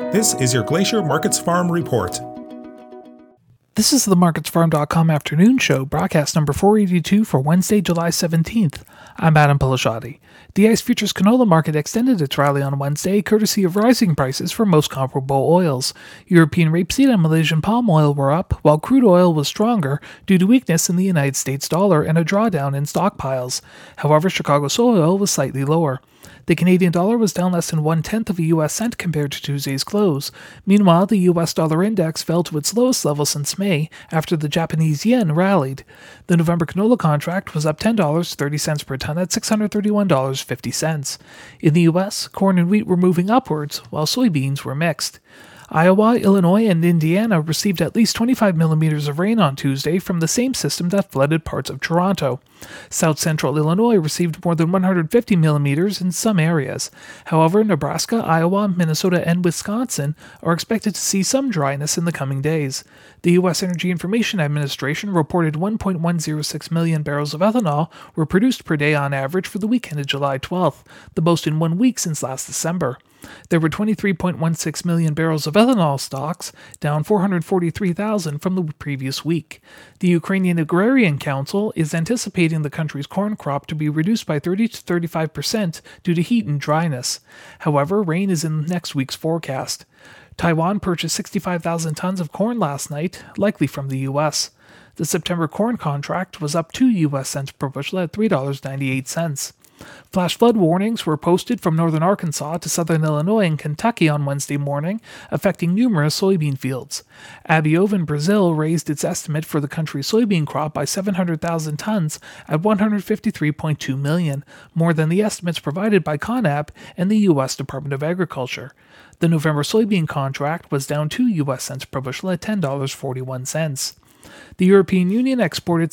This is your Glacier Markets Farm Report. This is the MarketsFarm.com afternoon show, broadcast number 482 for Wednesday, July 17th. I'm Adam Pilasciatti. The ICE Futures Canola Market extended its rally on Wednesday, courtesy of rising prices for most comparable oils. European rapeseed and Malaysian palm oil were up, while crude oil was stronger due to weakness in the United States dollar and a drawdown in stockpiles. However, Chicago soy oil was slightly lower. The Canadian dollar was down less than 1/10 of a U.S. cent compared to Tuesday's close. Meanwhile, the U.S. dollar index fell to its lowest level since May after the Japanese yen rallied. The November canola contract was up $10.30 per ton at $631.50. In the U.S., corn and wheat were moving upwards, while soybeans were mixed. Iowa, Illinois, and Indiana received at least 25 millimeters of rain on Tuesday from the same system that flooded parts of Toronto. South Central Illinois received more than 150 millimeters in some areas. However, Nebraska, Iowa, Minnesota, and Wisconsin are expected to see some dryness in the coming days. The U.S. Energy Information Administration reported 1.106 million barrels of ethanol were produced per day on average for the weekend of July 12th, the most in 1 week since last December. There were 23.16 million barrels of ethanol stocks, down 443,000 from the previous week. The Ukrainian Agrarian Council is anticipating the country's corn crop to be reduced by 30 to 35% due to heat and dryness. However, rain is in next week's forecast. Taiwan purchased 65,000 tons of corn last night, likely from the U.S. The September corn contract was up 2 U.S. cents per bushel at $3.98. Flash flood warnings were posted from northern Arkansas to southern Illinois and Kentucky on Wednesday morning, affecting numerous soybean fields. Abiove in Brazil raised its estimate for the country's soybean crop by 700,000 tons at 153.2 million, more than the estimates provided by CONAB and the U.S. Department of Agriculture. The November soybean contract was down 2 U.S. cents per bushel at $10.41. The European Union exported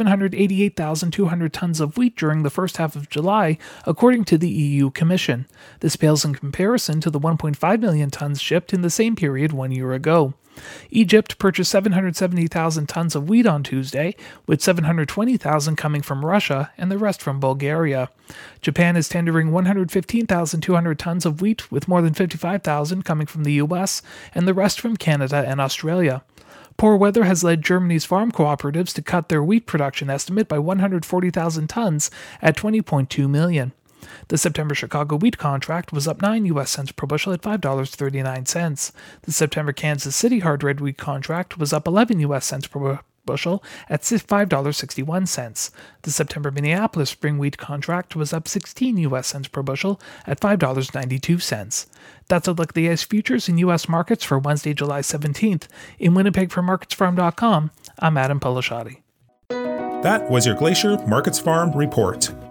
788,200 tons of wheat during the first half of July, according to the EU Commission. This pales in comparison to the 1.5 million tons shipped in the same period 1 year ago. Egypt purchased 770,000 tons of wheat on Tuesday, with 720,000 coming from Russia and the rest from Bulgaria. Japan is tendering 115,200 tons of wheat, with more than 55,000 coming from the U.S. and the rest from Canada and Australia. Poor weather has led Germany's farm cooperatives to cut their wheat production estimate by 140,000 tons at 20.2 million. The September Chicago wheat contract was up 9 U.S. cents per bushel at $5.39. The September Kansas City hard red wheat contract was up 11 U.S. cents per bushel at $5.61. The September Minneapolis spring wheat contract was up 16 U.S. cents per bushel at $5.92. That's a look at the ICE futures in U.S. markets for Wednesday, July 17th. In Winnipeg for MarketsFarm.com, I'm Adam Pilasciatti. That was your Glacier Markets Farm Report.